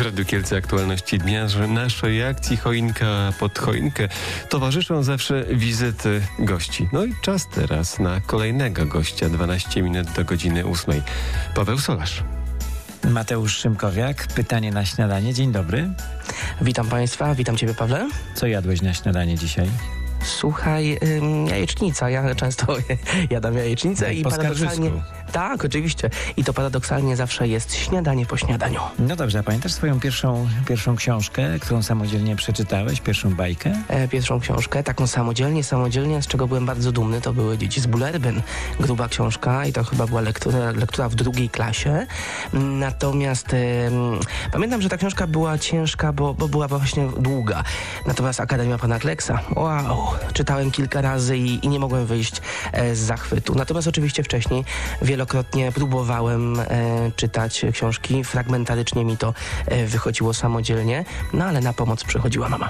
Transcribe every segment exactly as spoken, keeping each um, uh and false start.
Radiu Kielce aktualności dnia, że naszej akcji Choinka pod choinkę towarzyszą zawsze wizyty gości. No i czas teraz na kolejnego gościa, dwanaście minut do godziny ósmej. Paweł Solarz. Mateusz Szymkowiak, pytanie na śniadanie. Dzień dobry. Witam Państwa, witam Ciebie, Pawle. Co jadłeś na śniadanie dzisiaj? Słuchaj, ym, jajecznica. Ja często jadam jajecznicę No, i po paradoksalnie... skarżysku. Tak, oczywiście. I to paradoksalnie zawsze jest śniadanie po śniadaniu. No dobrze, a pamiętasz swoją pierwszą, pierwszą książkę, którą samodzielnie przeczytałeś? Pierwszą bajkę? E, pierwszą książkę, taką samodzielnie, samodzielnie, z czego byłem bardzo dumny, to były Dzieci z Bullerbyn. Gruba książka i to chyba była lektura, lektura w drugiej klasie. Natomiast e, pamiętam, że ta książka była ciężka, bo, bo była właśnie długa. Natomiast Akademia Pana Kleksa, wow, czytałem kilka razy i, i nie mogłem wyjść e, z zachwytu. Natomiast oczywiście wcześniej wielokrotnie próbowałem e, czytać książki, fragmentarycznie mi to e, wychodziło samodzielnie, no ale na pomoc przychodziła mama.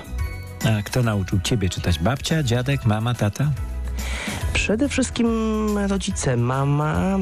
A kto nauczył ciebie czytać? Babcia, dziadek, mama, tata? Przede wszystkim rodzice, mama,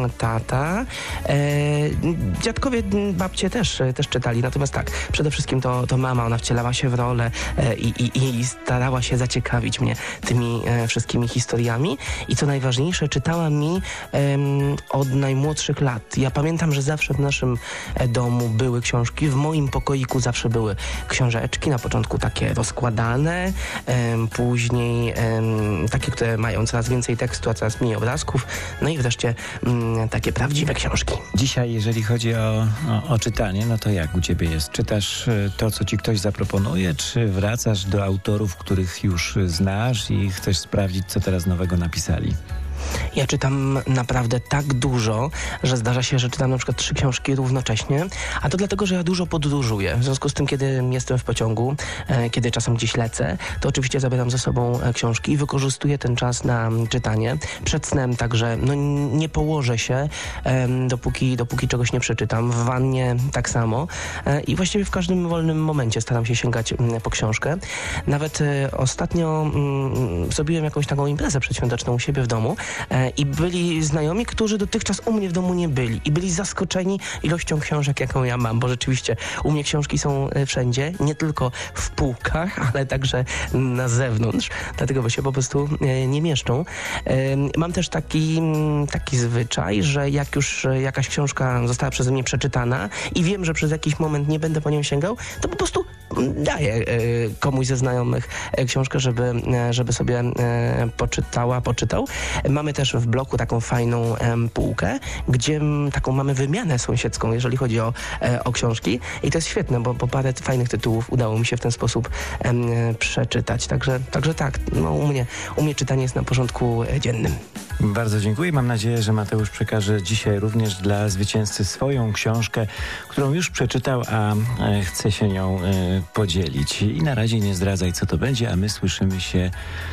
tata, e, dziadkowie, babcie też, też czytali, natomiast tak, przede wszystkim to, to mama, ona wcielała się w rolę e, i, i, i starała się zaciekawić mnie tymi e, wszystkimi historiami i co najważniejsze, czytała mi e, od najmłodszych lat. Ja pamiętam, że zawsze w naszym e, domu były książki, w moim pokoiku zawsze były książeczki, na początku takie rozkładane, e, później e, takie, które mają coraz więcej tekstu, a coraz mniej obrazków. No i wreszcie mm, takie prawdziwe książki. Dzisiaj, jeżeli chodzi o, o, o czytanie, no to jak u ciebie jest? Czytasz to, co ci ktoś zaproponuje, czy wracasz do autorów, których już znasz i chcesz sprawdzić, co teraz nowego napisali? Ja czytam naprawdę tak dużo, że zdarza się, że czytam na przykład trzy książki równocześnie, a to dlatego, że ja dużo podróżuję. W związku z tym, kiedy jestem w pociągu, e, kiedy czasem gdzieś lecę, to oczywiście zabieram ze sobą e, książki i wykorzystuję ten czas na m, czytanie. Przed snem także no, nie położę się, e, dopóki, dopóki czegoś nie przeczytam. W wannie tak samo e, i właściwie w każdym wolnym momencie staram się sięgać m, po książkę. Nawet e, ostatnio m, zrobiłem jakąś taką imprezę przedświąteczną u siebie w domu, i byli znajomi, którzy dotychczas u mnie w domu nie byli i byli zaskoczeni ilością książek, jaką ja mam, bo rzeczywiście u mnie książki są wszędzie, nie tylko w półkach, ale także na zewnątrz, dlatego bo się po prostu nie mieszczą. Mam też taki, taki zwyczaj, że jak już jakaś książka została przeze mnie przeczytana i wiem, że przez jakiś moment nie będę po nią sięgał, to po prostu daję komuś ze znajomych książkę, żeby, żeby sobie poczytała, poczytał. Mamy też w bloku taką fajną em, półkę, gdzie m, taką mamy wymianę sąsiedzką, jeżeli chodzi o, e, o książki i to jest świetne, bo, bo parę fajnych tytułów udało mi się w ten sposób em, przeczytać. Także, także tak, no, u mnie, u mnie czytanie jest na porządku dziennym. Bardzo dziękuję. Mam nadzieję, że Mateusz przekaże dzisiaj również dla zwycięzcy swoją książkę, którą już przeczytał, a e, chce się nią e, podzielić. I na razie nie zdradzaj, co to będzie, a my słyszymy się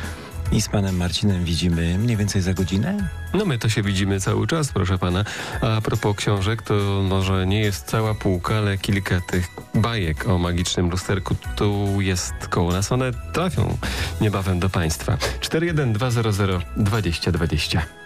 i z panem Marcinem widzimy mniej więcej za godzinę? No my to się widzimy cały czas, proszę pana. A propos książek, to może nie jest cała półka, ale kilka tych bajek o magicznym lusterku tu jest koło nas. One trafią niebawem do państwa. cztery jeden dwa zero zero dwadzieścia dwadzieścia.